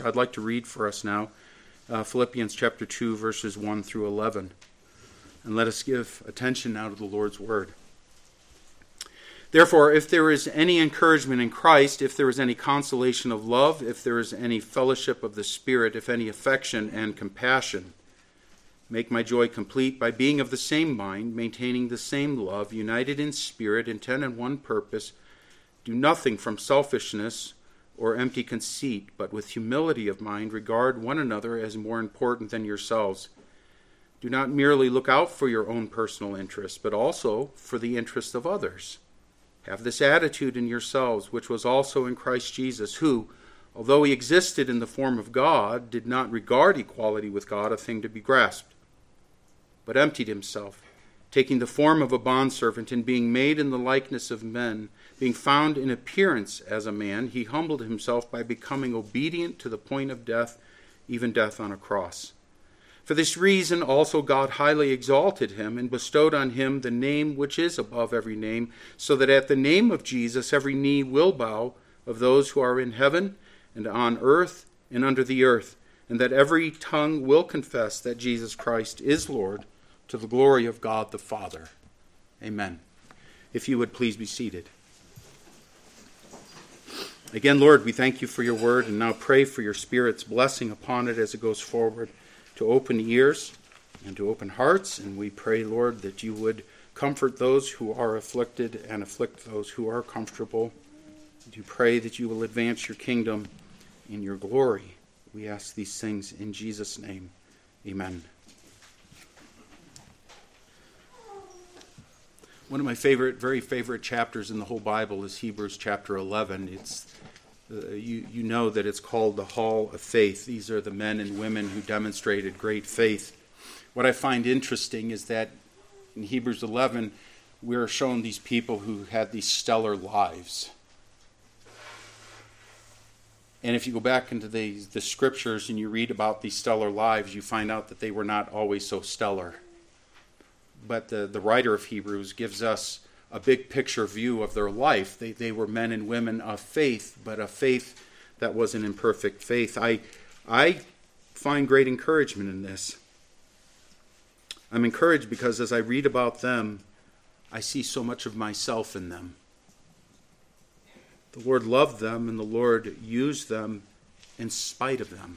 I'd like to read for us now Philippians chapter 2, verses 1 through 11. And let us give attention now to the Lord's word. Therefore, if there is any encouragement in Christ, if there is any consolation of love, if there is any fellowship of the Spirit, if any affection and compassion, make my joy complete by being of the same mind, maintaining the same love, united in spirit, intent on one purpose. Do nothing from selfishness or empty conceit, but with humility of mind regard one another as more important than yourselves. Do not merely look out for your own personal interests, but also for the interests of others. Have this attitude in yourselves, which was also in Christ Jesus, who, although he existed in the form of God, did not regard equality with God a thing to be grasped, but emptied himself, taking the form of a bondservant, and being made in the likeness of men, being found in appearance as a man, he humbled himself by becoming obedient to the point of death, even death on a cross. For this reason also God highly exalted him and bestowed on him the name which is above every name, so that at the name of Jesus every knee will bow, of those who are in heaven and on earth and under the earth, and that every tongue will confess that Jesus Christ is Lord, to the glory of God the Father. Amen. If you would please be seated. Again, Lord, we thank you for your word, and now pray for your Spirit's blessing upon it as it goes forward, to open ears and to open hearts. And we pray, Lord, that you would comfort those who are afflicted and afflict those who are comfortable. And you pray that you will advance your kingdom in your glory. We ask these things in Jesus' name. Amen. One of my very favorite chapters in the whole Bible is Hebrews chapter 11. It's you know that it's called the Hall of Faith. These are the men and women who demonstrated great faith. What I find interesting is that in Hebrews 11, we're shown these people who had these stellar lives. And if you go back into the scriptures and you read about these stellar lives, you find out that they were not always so stellar. But the writer of Hebrews gives us a big picture view of their life. They were men and women of faith, but a faith that was an imperfect faith. I find great encouragement in this. I'm encouraged because as I read about them, I see so much of myself in them. The Lord loved them, and the Lord used them in spite of them.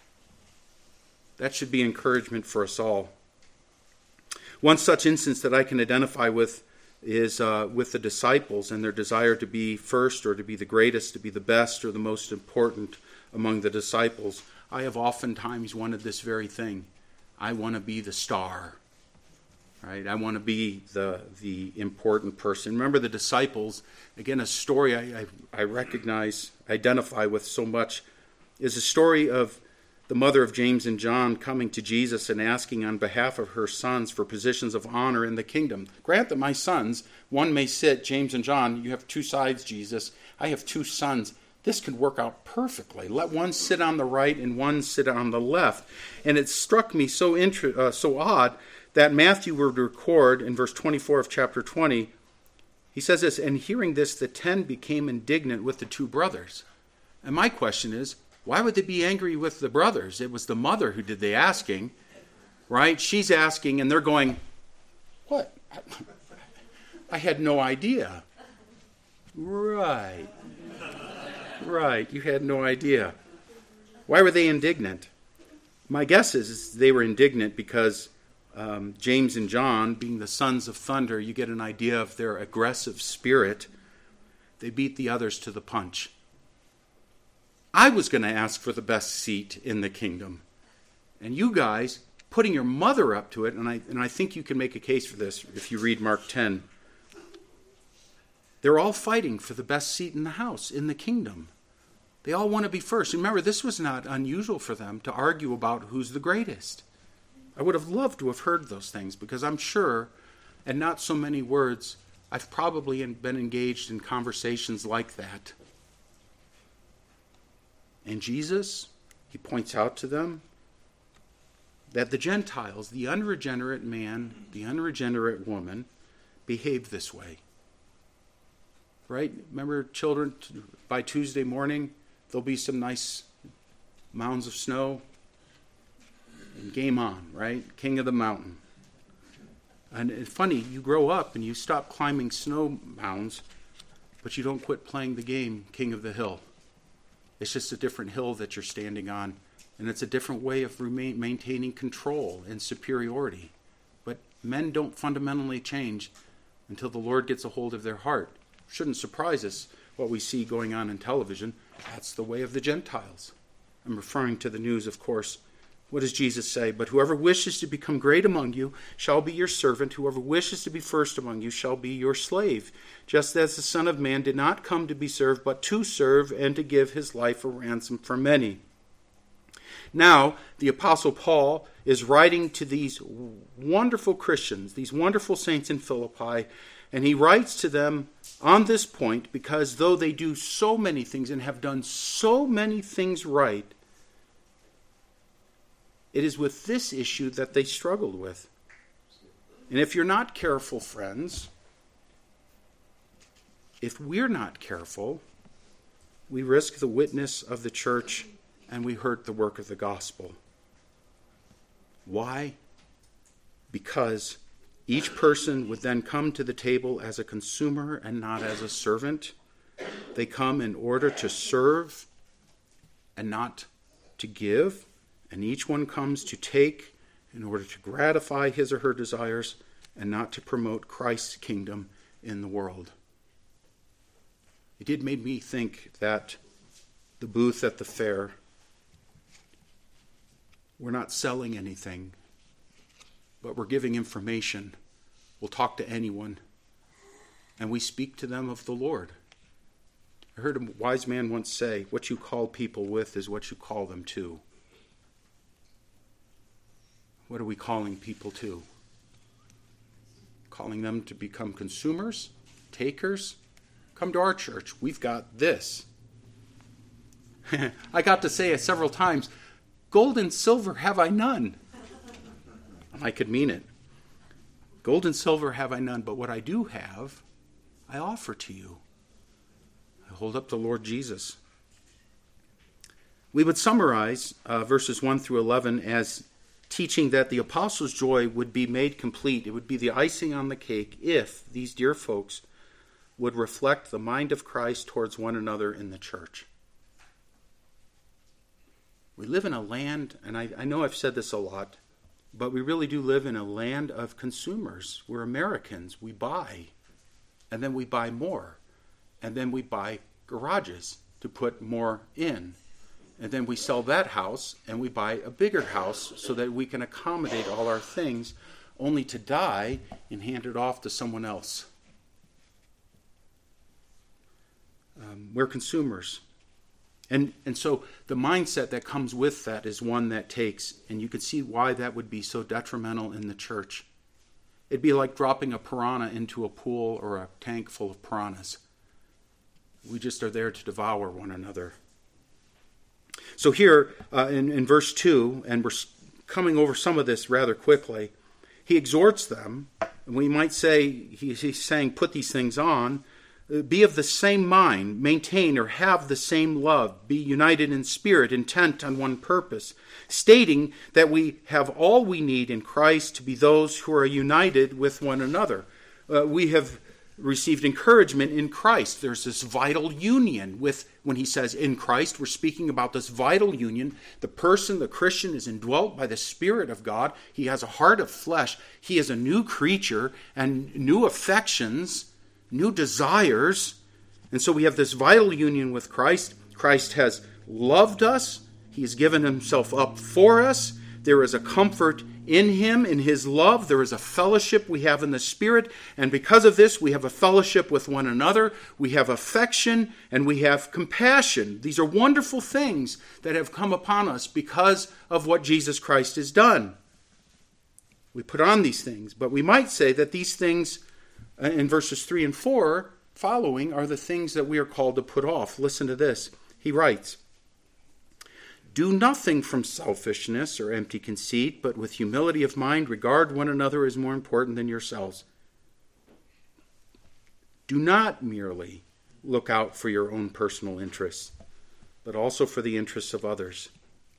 That should be encouragement for us all. One such instance that I can identify with is with the disciples and their desire to be first or to be the greatest, to be the best or the most important among the disciples. I have oftentimes wanted this very thing. I want to be the star, right? I want to be the important person. Remember the disciples, again, a story I recognize, identify with so much, is a story of the mother of James and John coming to Jesus and asking on behalf of her sons for positions of honor in the kingdom. Grant that my sons, one may sit, James and John, you have two sides, Jesus. I have two sons. This could work out perfectly. Let one sit on the right and one sit on the left. And it struck me so odd that Matthew would record in verse 24 of chapter 20, he says this, and hearing this, the 10 became indignant with the two brothers. And my question is, why would they be angry with the brothers? It was the mother who did the asking, right? She's asking, and they're going, what? I had no idea. Right. You had no idea. Why were they indignant? My guess is they were indignant because James and John, being the sons of thunder, you get an idea of their aggressive spirit. They beat the others to the punch. I was going to ask for the best seat in the kingdom. And you guys, putting your mother up to it, and I think you can make a case for this if you read Mark 10. They're all fighting for the best seat in the house, in the kingdom. They all want to be first. Remember, this was not unusual for them to argue about who's the greatest. I would have loved to have heard those things because I'm sure, and not so many words, I've probably been engaged in conversations like that. And Jesus, he points out to them that the Gentiles, the unregenerate man, the unregenerate woman, behave this way. Right? Remember, children, by Tuesday morning, there'll be some nice mounds of snow, and game on, right? King of the mountain. And it's funny, you grow up and you stop climbing snow mounds, but you don't quit playing the game, King of the Hill. It's just a different hill that you're standing on, and it's a different way of maintaining control and superiority. But men don't fundamentally change until the Lord gets a hold of their heart. Shouldn't surprise us what we see going on in television. That's the way of the Gentiles. I'm referring to the news, of course. What does Jesus say? But whoever wishes to become great among you shall be your servant. Whoever wishes to be first among you shall be your slave. Just as the Son of Man did not come to be served, but to serve and to give his life a ransom for many. Now, the Apostle Paul is writing to these wonderful Christians, these wonderful saints in Philippi, and he writes to them on this point because though they do so many things and have done so many things right, it is with this issue that they struggled with. And if you're not careful, friends, if we're not careful, we risk the witness of the church and we hurt the work of the gospel. Why? Because each person would then come to the table as a consumer and not as a servant. They come in order to serve and not to give. And each one comes to take in order to gratify his or her desires and not to promote Christ's kingdom in the world. It did make me think that the booth at the fair, we're not selling anything, but we're giving information. We'll talk to anyone, and we speak to them of the Lord. I heard a wise man once say, what you call people with is what you call them to. What are we calling people to? Calling them to become consumers, takers? Come to our church. We've got this. I got to say it several times, gold and silver have I none. I could mean it. Gold and silver have I none, but what I do have, I offer to you. I hold up the Lord Jesus. We would summarize verses 1 through 11 as teaching that the apostles' joy would be made complete. It would be the icing on the cake if these dear folks would reflect the mind of Christ towards one another in the church. We live in a land, and I know I've said this a lot, but we really do live in a land of consumers. We're Americans. We buy, and then we buy more, and then we buy garages to put more in. And then we sell that house and we buy a bigger house so that we can accommodate all our things, only to die and hand it off to someone else. We're consumers. And so the mindset that comes with that is one that takes, and you can see why that would be so detrimental in the church. It'd be like dropping a piranha into a pool or a tank full of piranhas. We just are there to devour one another. So here in verse 2, and we're coming over some of this rather quickly, he exhorts them, and we might say, he's saying, put these things on, be of the same mind, maintain or have the same love, be united in spirit, intent on one purpose, stating that we have all we need in Christ to be those who are united with one another. We have received encouragement in Christ. There's this vital union with, when he says in Christ, we're speaking about this vital union. The person, the Christian, is indwelt by the Spirit of God. He has a heart of flesh. He is a new creature and new affections, new desires. And so we have this vital union with Christ. Christ has loved us. He has given himself up for us. There is a comfort in him, in his love. There is a fellowship we have in the Spirit. And because of this, we have a fellowship with one another. We have affection and we have compassion. These are wonderful things that have come upon us because of what Jesus Christ has done. We put on these things, but we might say that these things in verses 3 and 4 following are the things that we are called to put off. Listen to this. He writes, do nothing from selfishness or empty conceit, but with humility of mind regard one another as more important than yourselves. Do not merely look out for your own personal interests, but also for the interests of others.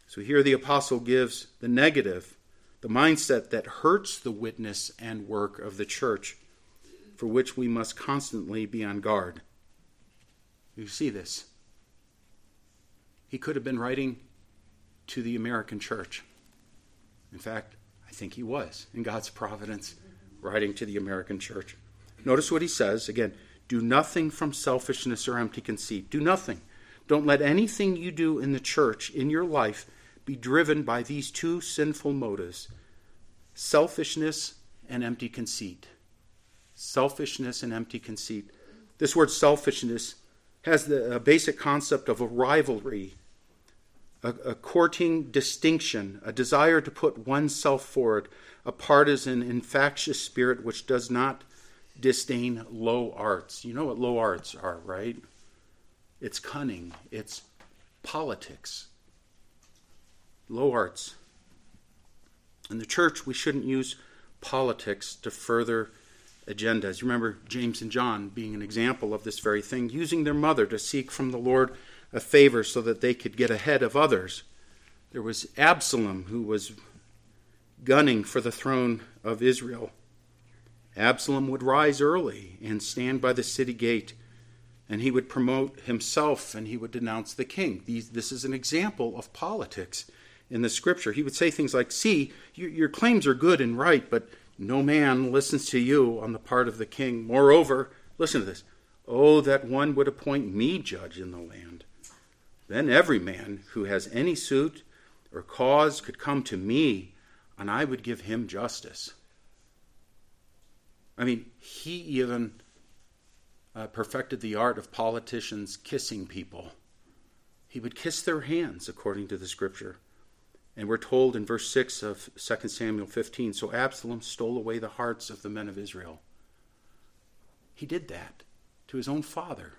So here the apostle gives the negative, the mindset that hurts the witness and work of the church, for which we must constantly be on guard. You see this. He could have been writing to the American church. In fact, I think he was, in God's providence, writing to the American church. Notice what he says. Again, do nothing from selfishness or empty conceit. Do nothing. Don't let anything you do in the church, in your life, be driven by these two sinful motives: selfishness and empty conceit. Selfishness and empty conceit. This word selfishness has the basic concept of a rivalry, a courting distinction, a desire to put oneself forward, a partisan, infectious spirit which does not disdain low arts. You know what low arts are, right? It's cunning. It's politics. Low arts. In the church, we shouldn't use politics to further agendas. You remember James and John being an example of this very thing, using their mother to seek from the Lord a favor so that they could get ahead of others. There was Absalom, who was gunning for the throne of Israel. Absalom would rise early and stand by the city gate, and he would promote himself and he would denounce the king. This is an example of politics in the scripture. He would say things like, see, your claims are good and right, but no man listens to you on the part of the king. Moreover, listen to this, oh, that one would appoint me judge in the land. Then every man who has any suit or cause could come to me, and I would give him justice. I mean, he even perfected the art of politicians kissing people. He would kiss their hands, according to the scripture. And we're told in verse 6 of 2 Samuel 15, so Absalom stole away the hearts of the men of Israel. He did that to his own father.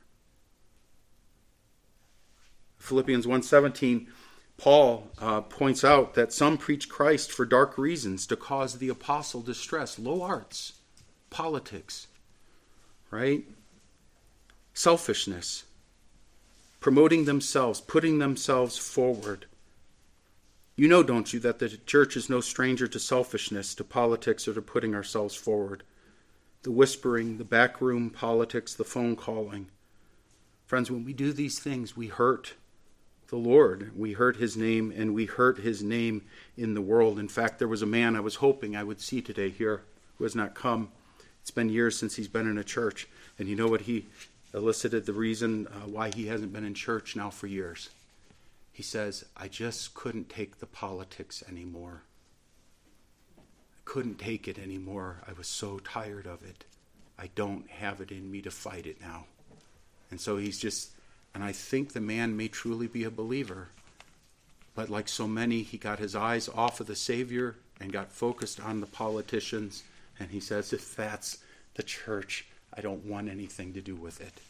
Philippians 1:17, Paul points out that some preach Christ for dark reasons to cause the apostle distress. Low arts, politics, right? Selfishness, promoting themselves, putting themselves forward. You know, don't you, that the church is no stranger to selfishness, to politics, or to putting ourselves forward. The whispering, the backroom politics, the phone calling. Friends, when we do these things, we hurt the Lord. We hurt his name, and we hurt his name in the world. In fact, there was a man I was hoping I would see today here who has not come. It's been years since he's been in a church. And you know what? He elicited the reason why he hasn't been in church now for years. He says, I just couldn't take the politics anymore. I couldn't take it anymore. I was so tired of it. I don't have it in me to fight it now. And so he's just, and I think the man may truly be a believer. But like so many, he got his eyes off of the Savior and got focused on the politicians. And he says, if that's the church, I don't want anything to do with it.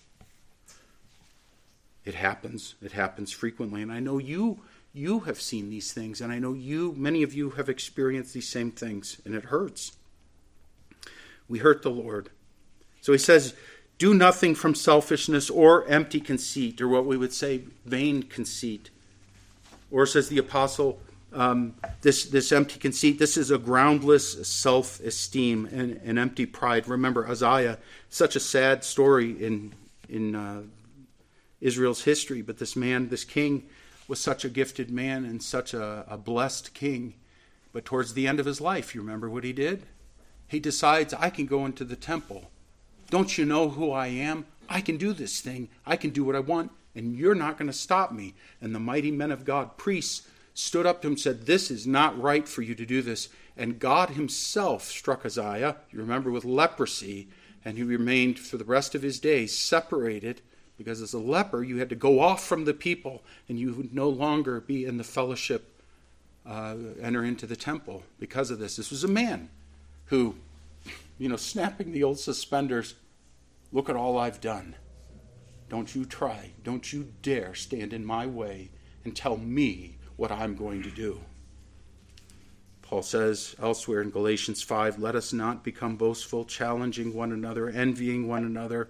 It happens. It happens frequently. And I know you have seen these things. And I know many of you have experienced these same things. And it hurts. We hurt the Lord. So he says, do nothing from selfishness or empty conceit, or what we would say, vain conceit. Or says the apostle, this empty conceit, this is a groundless self-esteem and empty pride. Remember Uzziah, such a sad story in Israel's history, but this king was such a gifted man and such a blessed king. But towards the end of his life, you remember what he did? He decides, I can go into the temple. Don't you know who I am? I can do this thing. I can do what I want, and you're not going to stop me. And the mighty men of God, priests, stood up to him and said, this is not right for you to do this. And God himself struck Uzziah, you remember, with leprosy, and he remained for the rest of his days separated, because as a leper you had to go off from the people, and you would no longer be in the fellowship, enter into the temple because of this. This was a man who, snapping the old suspenders, look at all I've done. Don't you try, don't you dare stand in my way and tell me what I'm going to do. Paul says elsewhere in Galatians 5, let us not become boastful, challenging one another, envying one another.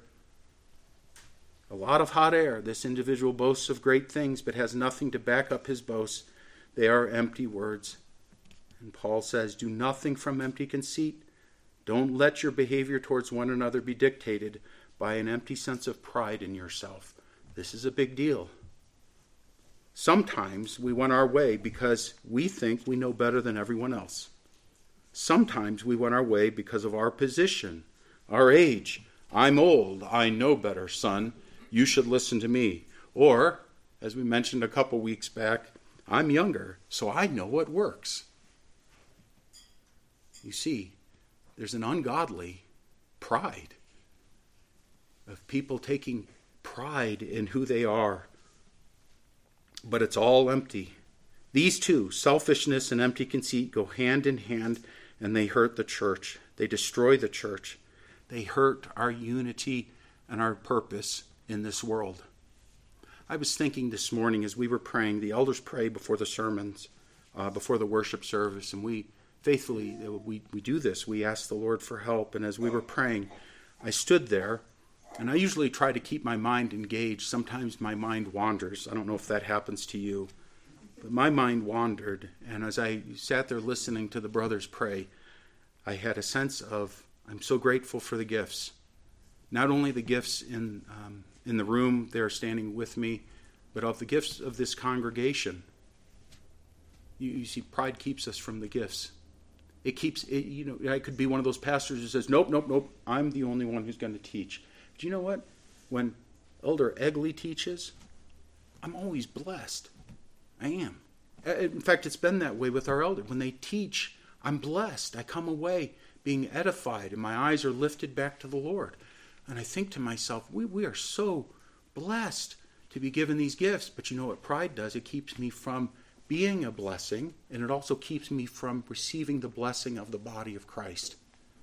A lot of hot air. This individual boasts of great things, but has nothing to back up his boast. They are empty words. And Paul says, do nothing from empty conceit. Don't let your behavior towards one another be dictated by an empty sense of pride in yourself. This is a big deal. Sometimes we want our way because we think we know better than everyone else. Sometimes we want our way because of our position, our age. I'm old. I know better, son. You should listen to me. Or, as we mentioned a couple weeks back, I'm younger, so I know what works. You see, there's an ungodly pride of people taking pride in who they are. But it's all empty. These two, selfishness and empty conceit, go hand in hand, and they hurt the church. They destroy the church. They hurt our unity and our purpose in this world. I was thinking this morning as we were praying, the elders pray before the sermons, before the worship service, and we faithfully, we do this. We ask the Lord for help, and as we were praying, I stood there, and I usually try to keep my mind engaged. Sometimes my mind wanders. I don't know if that happens to you. But my mind wandered, and as I sat there listening to the brothers pray, I had a sense of, I'm so grateful for the gifts. Not only the gifts in the room they're standing with me, but of the gifts of this congregation. You see, pride keeps us from the gifts. It keeps, I could be one of those pastors who says, nope, I'm the only one who's going to teach. Do you know what? When Elder Egley teaches, I'm always blessed. I am. In fact, it's been that way with our elder. When they teach, I'm blessed. I come away being edified, and my eyes are lifted back to the Lord. And I think to myself, we are so blessed to be given these gifts. But you know what pride does? It keeps me from being a blessing, and it also keeps me from receiving the blessing of the body of Christ.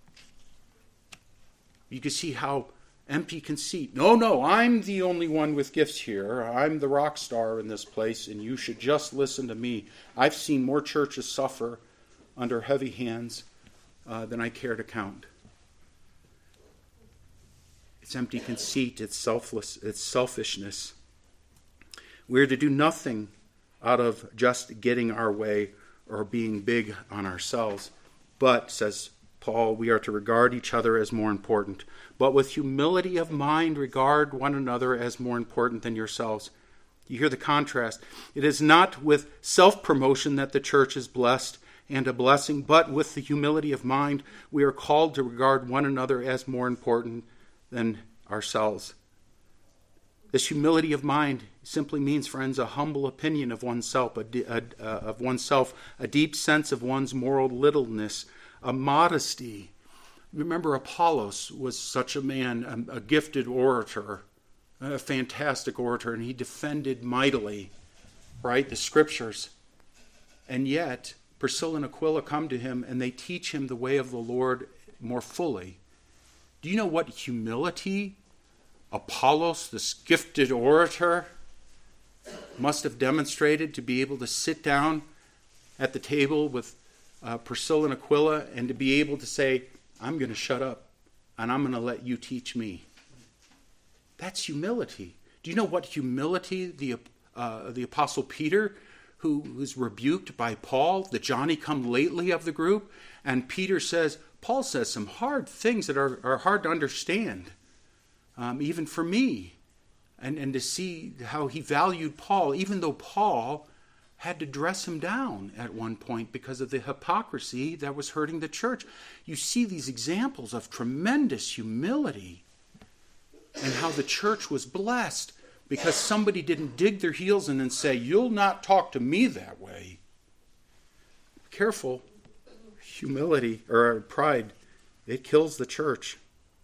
You can see how empty conceit. No, I'm the only one with gifts here. I'm the rock star in this place, and you should just listen to me. I've seen more churches suffer under heavy hands than I care to count. It's empty conceit. It's selfishness. We're to do nothing out of just getting our way or being big on ourselves. But, says Paul, we are to regard each other as more important. But with humility of mind, regard one another as more important than yourselves. You hear the contrast. It is not with self-promotion that the church is blessed and a blessing, but with the humility of mind, we are called to regard one another as more important than ourselves. This humility of mind simply means, friends, a humble opinion of oneself, a deep sense of one's moral littleness, a modesty. Remember, Apollos was such a man, a gifted orator, a fantastic orator, and he defended mightily, right, the scriptures. And yet, Priscilla and Aquila come to him and they teach him the way of the Lord more fully. Do you know what humility Apollos, this gifted orator, must have demonstrated to be able to sit down at the table with Priscilla and Aquila and to be able to say, I'm going to shut up and I'm going to let you teach me? That's humility. Do you know what humility the Apostle Peter, who was rebuked by Paul, the Johnny-come-lately of the group, and Peter says, Paul says some hard things that are hard to understand, even for me, and to see how he valued Paul, even though Paul had to dress him down at one point because of the hypocrisy that was hurting the church. You see these examples of tremendous humility and how the church was blessed because somebody didn't dig their heels in and say, you'll not talk to me that way. Careful. Humility or pride, it kills the church.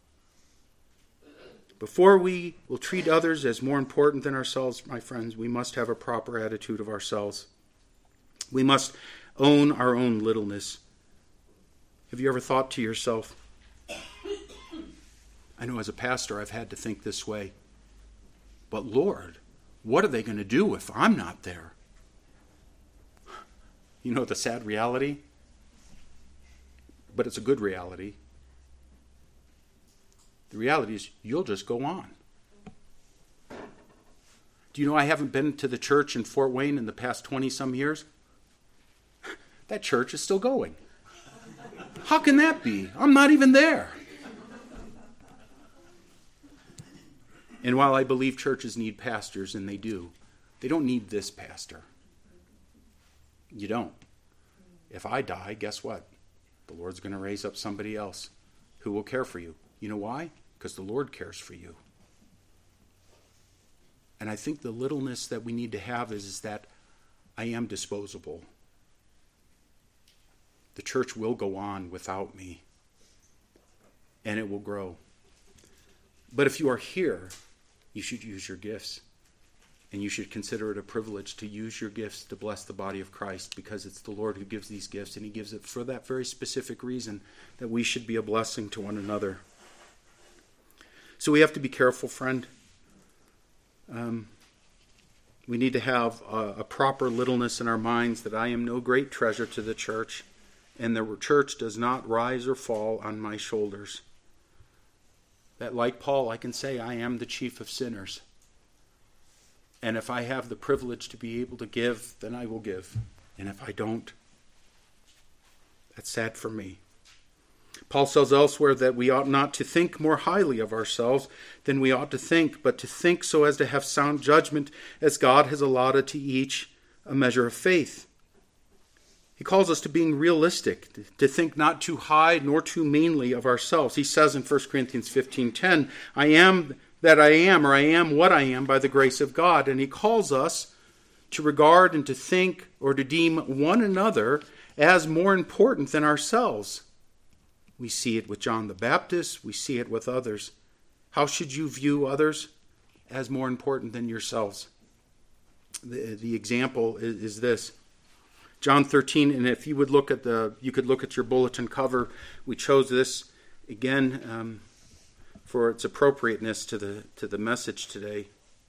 Before we will treat others as more important than ourselves, my friends, we must have a proper attitude of ourselves. We must own our own littleness. Have you ever thought to yourself, I know as a pastor I've had to think this way, but Lord, what are they going to do if I'm not there? You know the sad reality? But it's a good reality. The reality is you'll just go on. Do you know I haven't been to the church in Fort Wayne in the past 20-some years? that church is still going. How can that be? I'm not even there. And while I believe churches need pastors, and they do, they don't need this pastor. You don't. If I die, guess what? The Lord's going to raise up somebody else who will care for you. You know why? Because the Lord cares for you. And I think the littleness that we need to have is that I am disposable. The church will go on without me, and it will grow. But if you are here, you should use your gifts. And you should consider it a privilege to use your gifts to bless the body of Christ, because it's the Lord who gives these gifts, and he gives it for that very specific reason, that we should be a blessing to one another. So we have to be careful, friend. We need to have a proper littleness in our minds, that I am no great treasure to the church, and the church does not rise or fall on my shoulders. That, like Paul, I can say I am the chief of sinners. And if I have the privilege to be able to give, then I will give. And if I don't, that's sad for me. Paul says elsewhere that we ought not to think more highly of ourselves than we ought to think, but to think so as to have sound judgment, as God has allotted to each a measure of faith. He calls us to being realistic, to think not too high nor too meanly of ourselves. He says in 1 Corinthians 15:10, I am that I am, or I am what I am by the grace of God. And he calls us to regard and to think or to deem one another as more important than ourselves. We see it with John the Baptist. We see it with others. How should you view others? As more important than yourselves. The example is this. John 13, and if you would look at you could look at your bulletin cover. We chose this again for its appropriateness to the message today.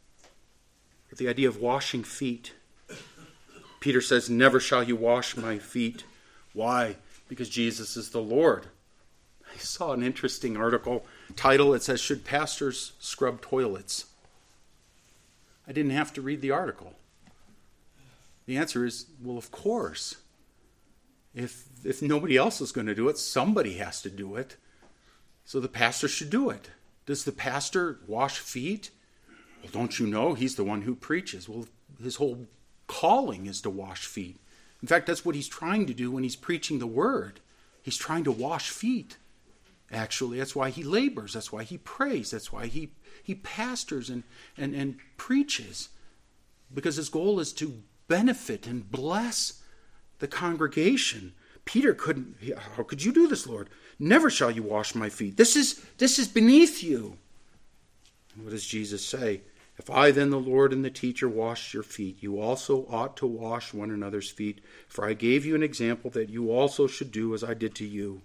The idea of washing feet. Peter says, never shall you wash my feet. Why? Because Jesus is the Lord. I saw an interesting article title. It says, should pastors scrub toilets? I didn't have to read the article. The answer is, well, of course. If nobody else is going to do it, somebody has to do it. So the pastor should do it. Does the pastor wash feet? Well, don't you know he's the one who preaches? Well, his whole calling is to wash feet. In fact, that's what he's trying to do when he's preaching the word. He's trying to wash feet. Actually, that's why he labors. That's why he prays. That's why he pastors and preaches. Because his goal is to benefit and bless the congregation. Peter couldn't. How could you do this, Lord? Never shall you wash my feet. This is beneath you. And what does Jesus say? If I then, the Lord and the teacher, wash your feet, you also ought to wash one another's feet. For I gave you an example that you also should do as I did to you.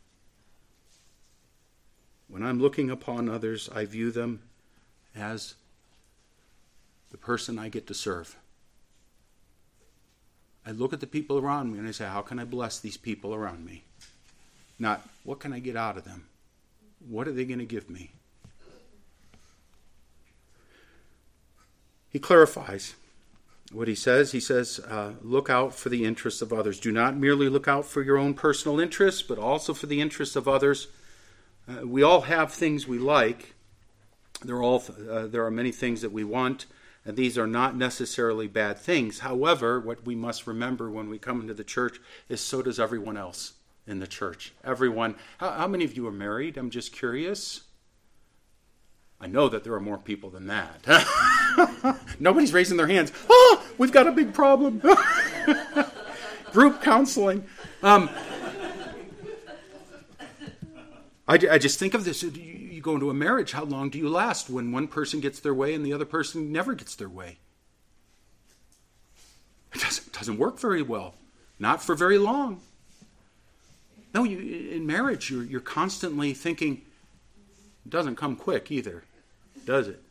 When I'm looking upon others, I view them as the person I get to serve. I look at the people around me and I say, how can I bless these people around me? Not, what can I get out of them? What are they going to give me? He clarifies what he says. He says, look out for the interests of others. Do not merely look out for your own personal interests, but also for the interests of others. We all have things we like. There are many things that we want, and these are not necessarily bad things. However, what we must remember when we come into the church is so does everyone else in the church. Everyone. How many of you are married? I'm just curious. I know that there are more people than that. Nobody's raising their hands. Oh, we've got a big problem. Group counseling. I just think of this. You go into a marriage, how long do you last when one person gets their way and the other person never gets their way? It doesn't work very well. Not for very long. No, in marriage, you're constantly thinking, it doesn't come quick either, does it?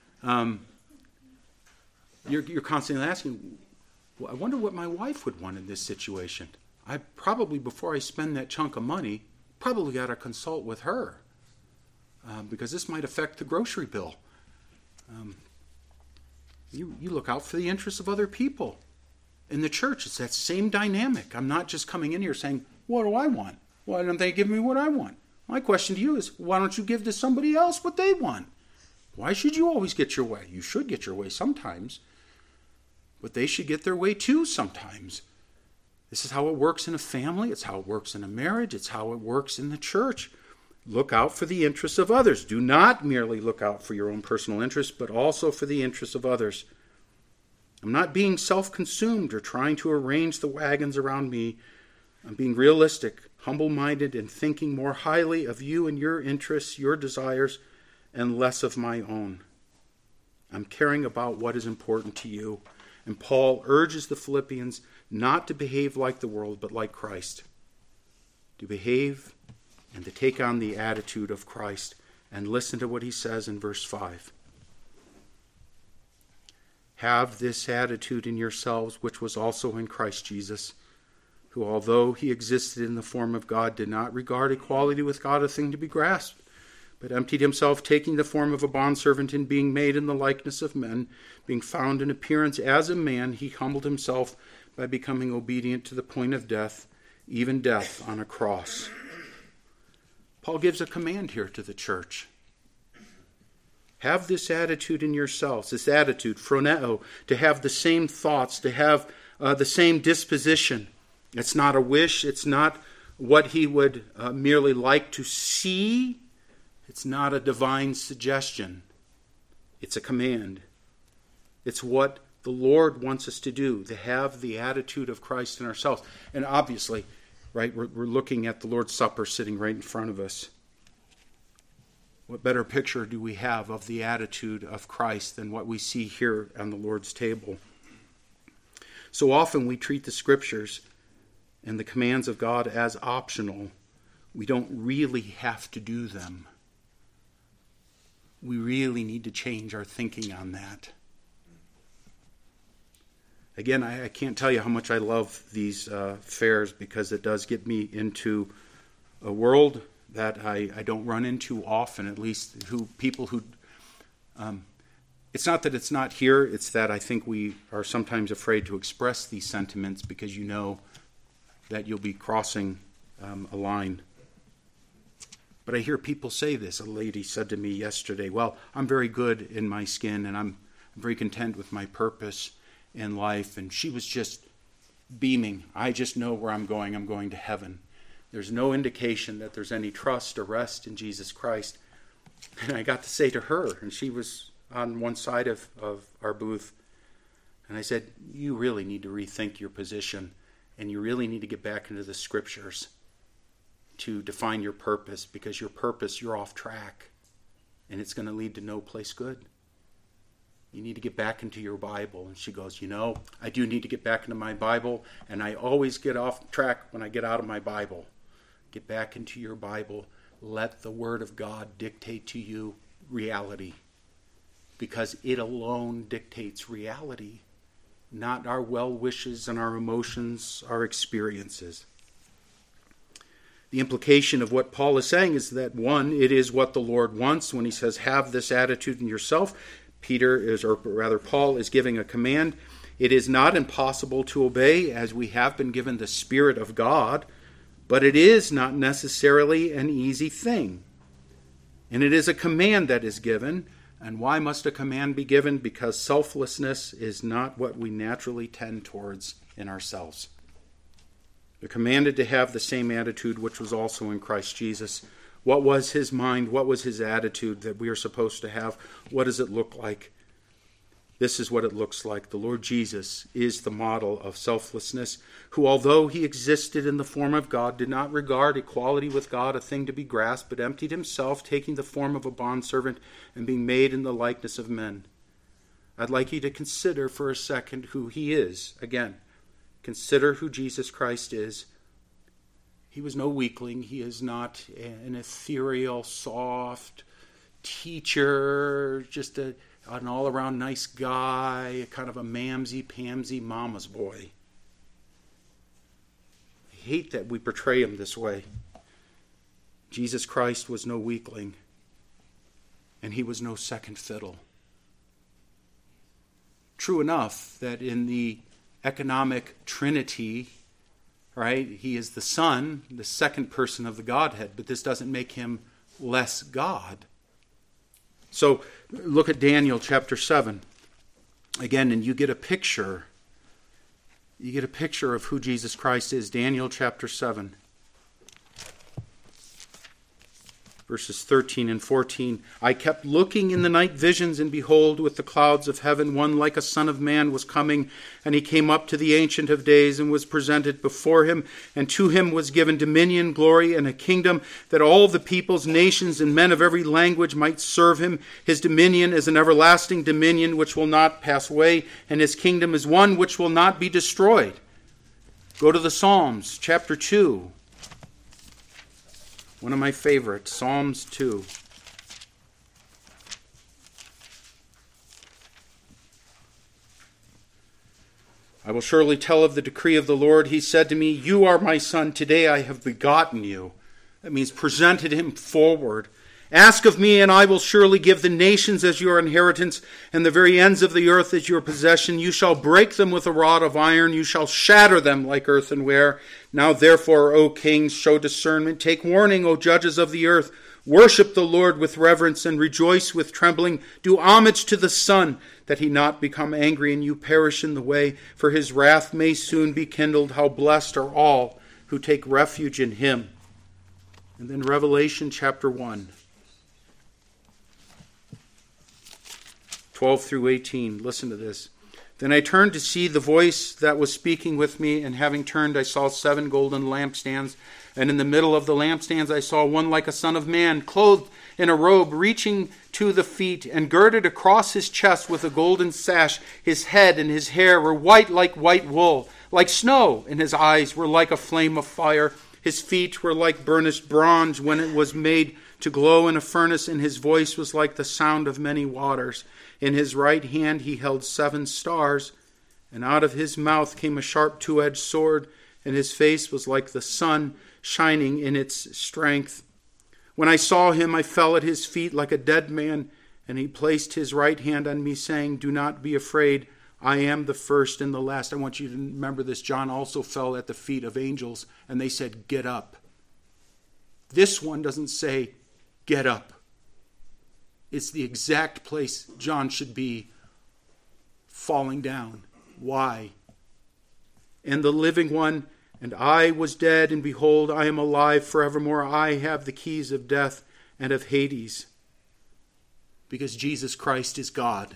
You're constantly asking, well, I wonder what my wife would want in this situation. I probably, before I spend that chunk of money, probably got to consult with her because this might affect the grocery bill. You look out for the interests of other people. In the church, it's that same dynamic. I'm not just coming in here saying, what do I want? Why don't they give me what I want? My question to you is, why don't you give to somebody else what they want? Why should you always get your way? You should get your way sometimes, but they should get their way too sometimes. This is how it works in a family. It's how it works in a marriage. It's how it works in the church. Look out for the interests of others. Do not merely look out for your own personal interests, but also for the interests of others. I'm not being self-consumed or trying to arrange the wagons around me. I'm being realistic, humble-minded, and thinking more highly of you and your interests, your desires, and less of my own. I'm caring about what is important to you. And Paul urges the Philippians not to behave like the world, but like Christ. To behave and to take on the attitude of Christ. And listen to what he says in verse 5. Have this attitude in yourselves, which was also in Christ Jesus, who, although he existed in the form of God, did not regard equality with God a thing to be grasped, but emptied himself, taking the form of a bondservant, and being made in the likeness of men, being found in appearance as a man, he humbled himself by becoming obedient to the point of death, even death on a cross. Paul gives a command here to the church. Have this attitude in yourselves, this attitude, phroneo, to have the same thoughts, to have the same disposition. It's not a wish. It's not what he would merely like to see. It's not a divine suggestion. It's a command. It's what the Lord wants us to do, to have the attitude of Christ in ourselves. And obviously, right, we're looking at the Lord's Supper sitting right in front of us. What better picture do we have of the attitude of Christ than what we see here on the Lord's table? So often we treat the Scriptures and the commands of God as optional. We don't really have to do them. We really need to change our thinking on that. Again, I can't tell you how much I love these fairs, because it does get me into a world that I don't run into often, at least people who... it's not that it's not here, it's that I think we are sometimes afraid to express these sentiments because you know that you'll be crossing a line. But I hear people say this. A lady said to me yesterday, well, I'm very good in my skin and I'm very content with my purpose in life. And she was just beaming. I just know where I'm going. I'm going to heaven. There's no indication that there's any trust or rest in Jesus Christ. And I got to say to her, and she was on one side of our booth, and I said, you really need to rethink your position, and you really need to get back into the Scriptures to define your purpose, because your purpose, you're off track, and it's going to lead to no place good. You need to get back into your Bible. And she goes, I do need to get back into my Bible, and I always get off track when I get out of my Bible. Get back into your Bible. Let the Word of God dictate to you reality, because it alone dictates reality, not our well wishes and our emotions, our experiences. The implication of what Paul is saying is that, one, it is what the Lord wants when he says, have this attitude in yourself. Paul is giving a command. It is not impossible to obey, as we have been given the Spirit of God, but it is not necessarily an easy thing. And it is a command that is given. And why must a command be given? Because selflessness is not what we naturally tend towards in ourselves. They're commanded to have the same attitude which was also in Christ Jesus. What was his mind? What was his attitude that we are supposed to have? What does it look like? This is what it looks like. The Lord Jesus is the model of selflessness, who, although he existed in the form of God, did not regard equality with God a thing to be grasped, but emptied himself, taking the form of a bondservant and being made in the likeness of men. I'd like you to consider for a second who he is. Again, consider who Jesus Christ is. He was no weakling. He is not an ethereal, soft teacher, just an all-around nice guy, kind of a mamsy-pamsy mama's boy. I hate that we portray him this way. Jesus Christ was no weakling, and he was no second fiddle. True enough that in the economic trinity, right? He is the Son, the second person of the Godhead, but this doesn't make him less God. So look at Daniel chapter 7 again, and you get a picture. You get a picture of who Jesus Christ is. Daniel chapter 7. Verses 13 and 14. I kept looking in the night visions, and behold, with the clouds of heaven, one like a son of man was coming. And he came up to the Ancient of Days, and was presented before him. And to him was given dominion, glory, and a kingdom, that all the peoples, nations, and men of every language might serve him. His dominion is an everlasting dominion which will not pass away, and his kingdom is one which will not be destroyed. Go to the Psalms, chapter 2. One of my favorites, Psalms 2. I will surely tell of the decree of the Lord. He said to me, you are my son, today I have begotten you. That means presented him forward. Ask of me, and I will surely give the nations as your inheritance, and the very ends of the earth as your possession. You shall break them with a rod of iron. You shall shatter them like earthenware. Now therefore, O kings, show discernment. Take warning, O judges of the earth. Worship the Lord with reverence, and rejoice with trembling. Do homage to the Son, that he not become angry, and you perish in the way. For his wrath may soon be kindled. How blessed are all who take refuge in him. And then Revelation chapter 1. 12 through 18. Listen to this. Then I turned to see the voice that was speaking with me, and having turned, I saw 7 golden lampstands. And in the middle of the lampstands I saw one like a son of man, clothed in a robe reaching to the feet, and girded across his chest with a golden sash. His head and his hair were white like white wool, like snow, and his eyes were like a flame of fire. His feet were like burnished bronze when it was made to glow in a furnace, and his voice was like the sound of many waters. In his right hand he held 7 stars, and out of his mouth came a sharp 2-edged sword, and his face was like the sun shining in its strength. When I saw him, I fell at his feet like a dead man, and he placed his right hand on me, saying, do not be afraid. I am the first and the last. I want you to remember this. John also fell at the feet of angels, and they said, get up. This one doesn't say, get up. It's the exact place John should be, falling down. Why? And the living one, and I was dead, and behold, I am alive forevermore. I have the keys of death and of Hades. Because Jesus Christ is God.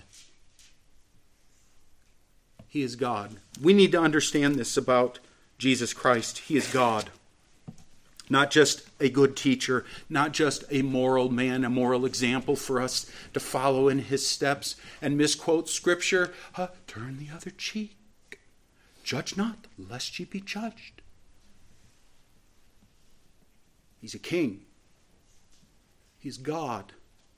He is God. We need to understand this about Jesus Christ. He is God. Not just a good teacher, not just a moral man, a moral example for us to follow in his steps and misquote Scripture. Turn the other cheek. Judge not, lest ye be judged. He's a king. He's God.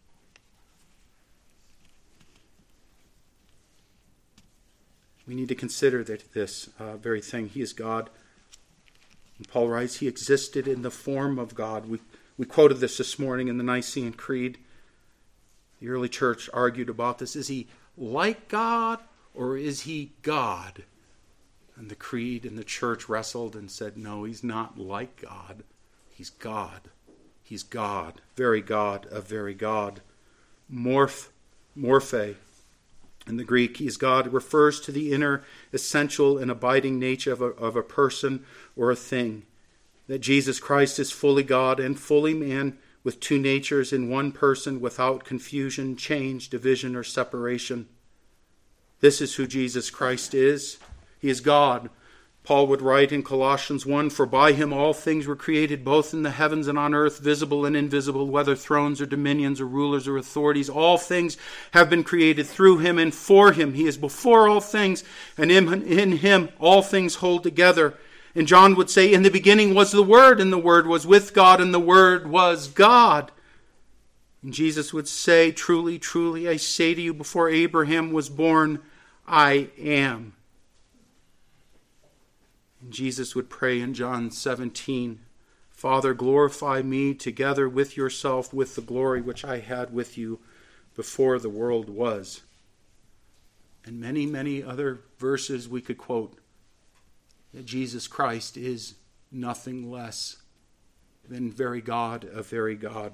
We need to consider this very thing. He is God. And Paul writes, he existed in the form of God. We quoted this morning in the Nicene Creed. The early church argued about this. Is he like God or is he God? And the creed and the church wrestled and said, no, he's not like God. He's God. He's God. Very God of very God. Morphe, in the Greek, he is God. It refers to the inner, essential, and abiding nature of a person or a thing. That Jesus Christ is fully God and fully man, with 2 natures in one person, without confusion, change, division, or separation. This is who Jesus Christ is. He is God. Paul would write in Colossians 1, for by him all things were created, both in the heavens and on earth, visible and invisible, whether thrones or dominions or rulers or authorities. All things have been created through him and for him. He is before all things, and in him all things hold together. And John would say, in the beginning was the Word, and the Word was with God, and the Word was God. And Jesus would say, truly, truly, I say to you, before Abraham was born, I am. And Jesus would pray in John 17, Father, glorify me together with yourself with the glory which I had with you before the world was. and many, many other verses we could quote, that Jesus Christ is nothing less than very God of very God.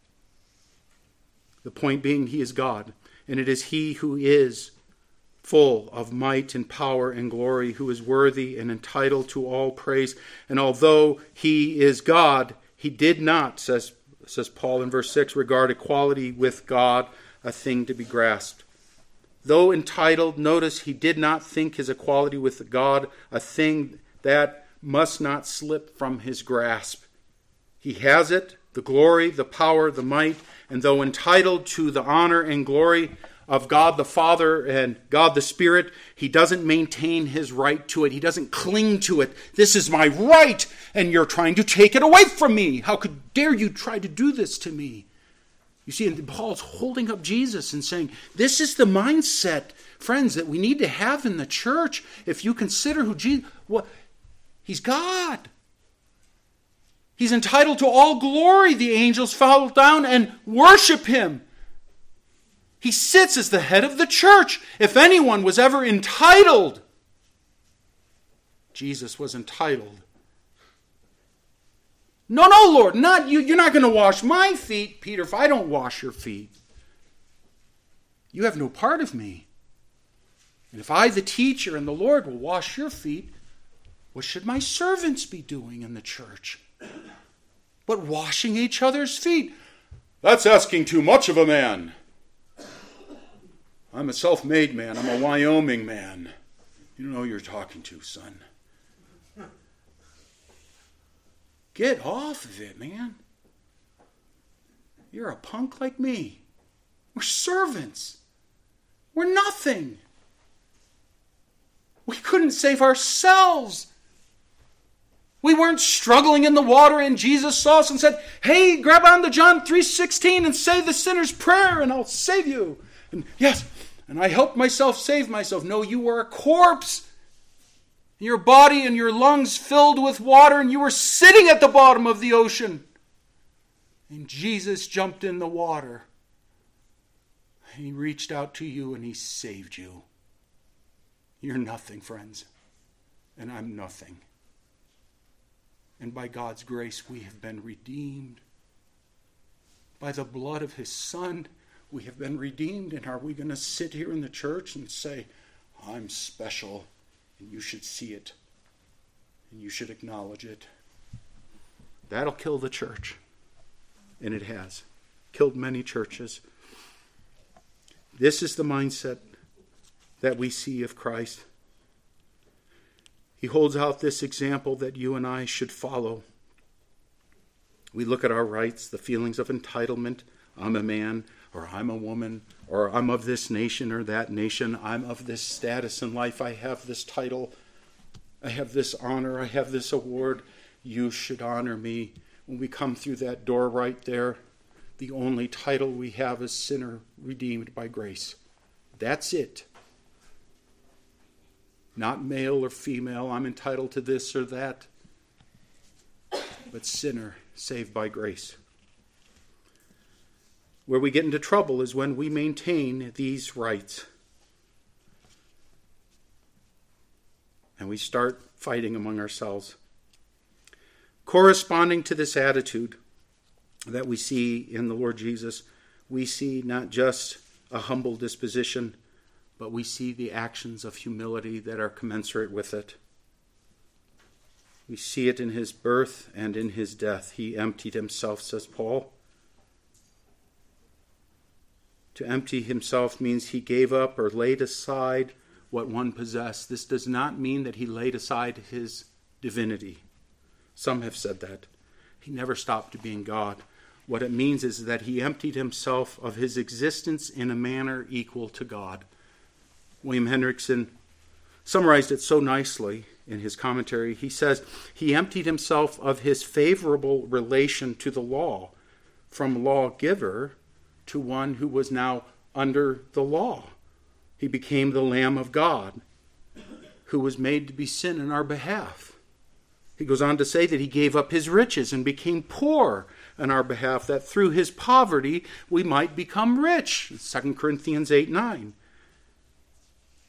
The point being, he is God, and it is he who is full of might and power and glory, who is worthy and entitled to all praise. And although he is God, he did not, says Paul in verse 6, regard equality with God a thing to be grasped. Though entitled, notice he did not think his equality with God a thing that must not slip from his grasp. He has it, the glory, the power, the might, and though entitled to the honor and glory of God the Father and God the Spirit, he doesn't maintain his right to it. He doesn't cling to it. This is my right, and you're trying to take it away from me. How dare you try to do this to me? You see, Paul's holding up Jesus and saying, this is the mindset, friends, that we need to have in the church. If you consider who Jesus, he's God. He's entitled to all glory. The angels fall down and worship him. He sits as the head of the church. If anyone was ever entitled, Jesus was entitled. No, Lord, not you. You're not going to wash my feet, Peter, if I don't wash your feet. You have no part of me. And if I, the teacher, and the Lord will wash your feet, what should my servants be doing in the church? But washing each other's feet. That's asking too much of a man. I'm a self-made man. I'm a Wyoming man. You don't know who you're talking to, son. Get off of it, man. You're a punk like me. We're servants. We're nothing. We couldn't save ourselves. We weren't struggling in the water, and Jesus saw us and said, hey, grab on to John 3:16 and say the sinner's prayer and I'll save you. And yes, and I helped myself save myself. No, you were a corpse. Your body and your lungs filled with water, and you were sitting at the bottom of the ocean. And Jesus jumped in the water. He reached out to you and he saved you. You're nothing, friends. And I'm nothing. And by God's grace, we have been redeemed. By the blood of his Son, we have been redeemed. And are we going to sit here in the church and say, I'm special, and you should see it, and you should acknowledge it? That'll kill the church. And it has. Killed many churches. This is the mindset that we see of Christ. He holds out this example that you and I should follow. We look at our rights, the feelings of entitlement. I'm a man, or I'm a woman, or I'm of this nation or that nation. I'm of this status in life. I have this title. I have this honor. I have this award. You should honor me. When we come through that door right there, the only title we have is sinner redeemed by grace. That's it. Not male or female, I'm entitled to this or that, but sinner saved by grace. Where we get into trouble is when we maintain these rights. And we start fighting among ourselves. Corresponding to this attitude that we see in the Lord Jesus, we see not just a humble disposition, but we see the actions of humility that are commensurate with it. We see it in his birth and in his death. He emptied himself, says Paul. To empty himself means he gave up or laid aside what one possessed. This does not mean that he laid aside his divinity. Some have said that. He never stopped being God. What it means is that he emptied himself of his existence in a manner equal to God. William Hendrickson summarized it so nicely in his commentary. He says, he emptied himself of his favorable relation to the law, from lawgiver to one who was now under the law. He became the Lamb of God, who was made to be sin in our behalf. He goes on to say that he gave up his riches and became poor on our behalf, that through his poverty we might become rich. 2 Corinthians 8:9.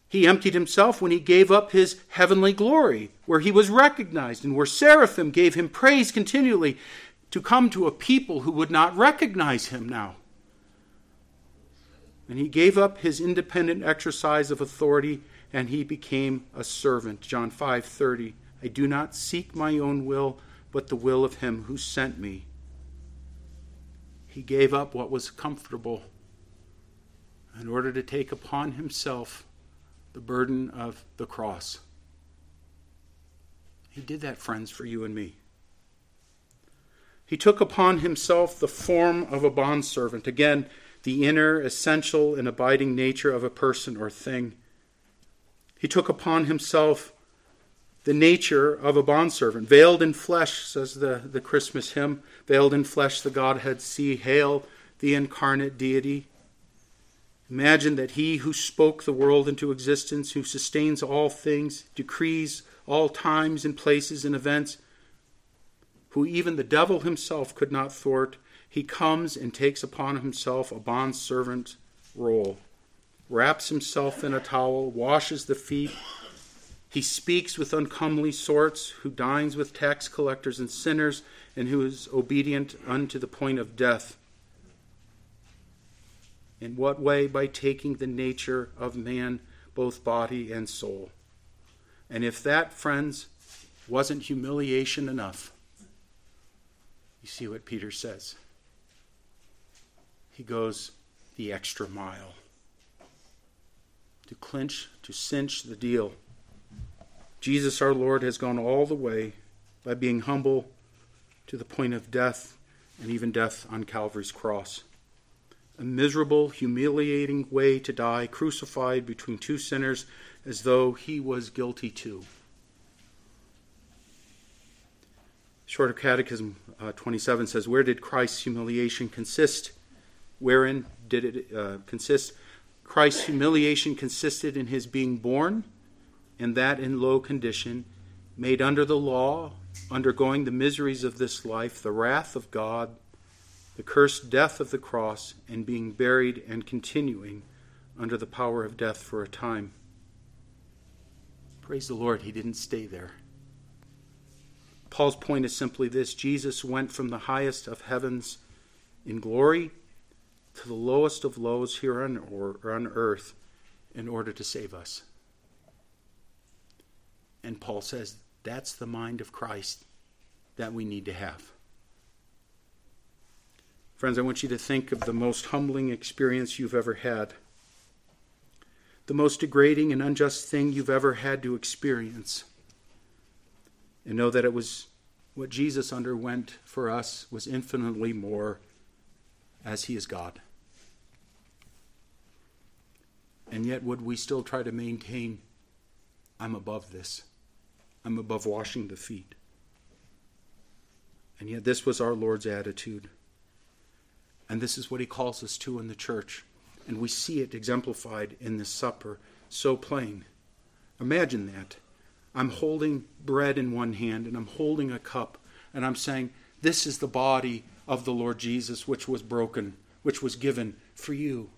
He emptied himself when he gave up his heavenly glory, where he was recognized and where seraphim gave him praise continually, to come to a people who would not recognize him now. And he gave up his independent exercise of authority, and he became a servant. John 5:30, I do not seek my own will, but the will of him who sent me. He gave up what was comfortable in order to take upon himself the burden of the cross. He did that, friends, for you and me. He took upon himself the form of a bondservant. Again, the inner, essential, and abiding nature of a person or thing. He took upon himself the nature of a bondservant. Veiled in flesh, says the Christmas hymn, veiled in flesh the Godhead see. Hail the incarnate deity. Imagine that he who spoke the world into existence, who sustains all things, decrees all times and places and events, who even the devil himself could not thwart, he comes and takes upon himself a bondservant role, wraps himself in a towel, washes the feet. He speaks with uncomely sorts, who dines with tax collectors and sinners, and who is obedient unto the point of death. In what way? By taking the nature of man, both body and soul. And if that, friends, wasn't humiliation enough, you see what Peter says. He goes the extra mile to cinch the deal. Jesus our Lord has gone all the way by being humble to the point of death, and even death on Calvary's cross. A miserable, humiliating way to die, crucified between two sinners as though he was guilty too. Shorter Catechism 27 says, where did Christ's humiliation consist? Wherein did it consist? Christ's humiliation consisted in his being born, and that in low condition, made under the law, undergoing the miseries of this life, the wrath of God, the cursed death of the cross, and being buried and continuing under the power of death for a time. Praise the Lord, he didn't stay there. Paul's point is simply this: Jesus went from the highest of heavens in glory to the lowest of lows here on earth in order to save us. And Paul says that's the mind of Christ that we need to have. Friends, I want you to think of the most humbling experience you've ever had. The most degrading and unjust thing you've ever had to experience. And know that it was what Jesus underwent for us was infinitely more, as he is God. And yet would we still try to maintain, I'm above this. I'm above washing the feet. And yet this was our Lord's attitude. And this is what he calls us to in the church. And we see it exemplified in this supper, so plain. Imagine that. I'm holding bread in one hand and I'm holding a cup, and I'm saying, this is the body of the Lord Jesus, which was broken, which was given for you.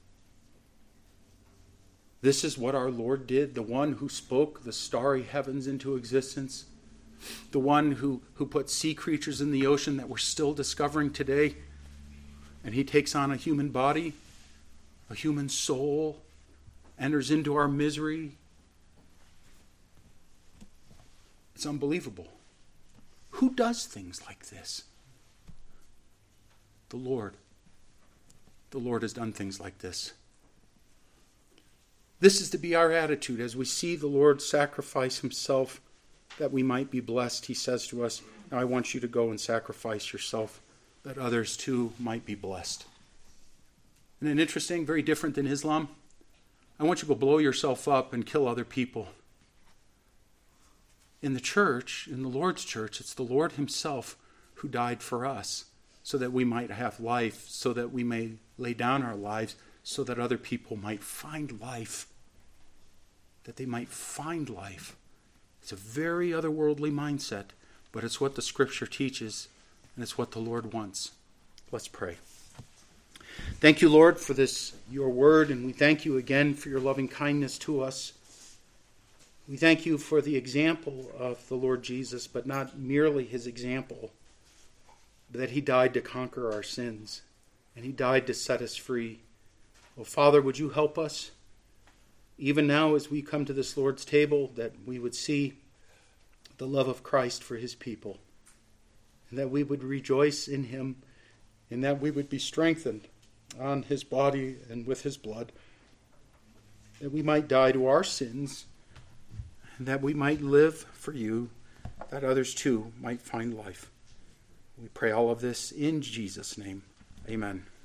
This is what our Lord did, the one who spoke the starry heavens into existence, the one who put sea creatures in the ocean that we're still discovering today. And he takes on a human body, a human soul, enters into our misery. It's unbelievable. Who does things like this? The Lord. The Lord has done things like this. This is to be our attitude as we see the Lord sacrifice himself that we might be blessed. He says to us, now I want you to go and sacrifice yourself that others too might be blessed. Isn't it interesting? Very different than Islam. I want you to go blow yourself up and kill other people. In the church, in the Lord's church, it's the Lord himself who died for us so that we might have life, so that we may lay down our lives, so that other people might find life. That they might find life. It's a very otherworldly mindset, but it's what the Scripture teaches, and it's what the Lord wants. Let's pray. Thank you, Lord, for this, your word, and we thank you again for your loving kindness to us. We thank you for the example of the Lord Jesus, but not merely his example, but that he died to conquer our sins, and he died to set us free. Oh, Father, would you help us, even now as we come to this Lord's table, that we would see the love of Christ for his people, and that we would rejoice in him, and that we would be strengthened on his body and with his blood, that we might die to our sins, and that we might live for you, that others too might find life. We pray all of this in Jesus' name. Amen.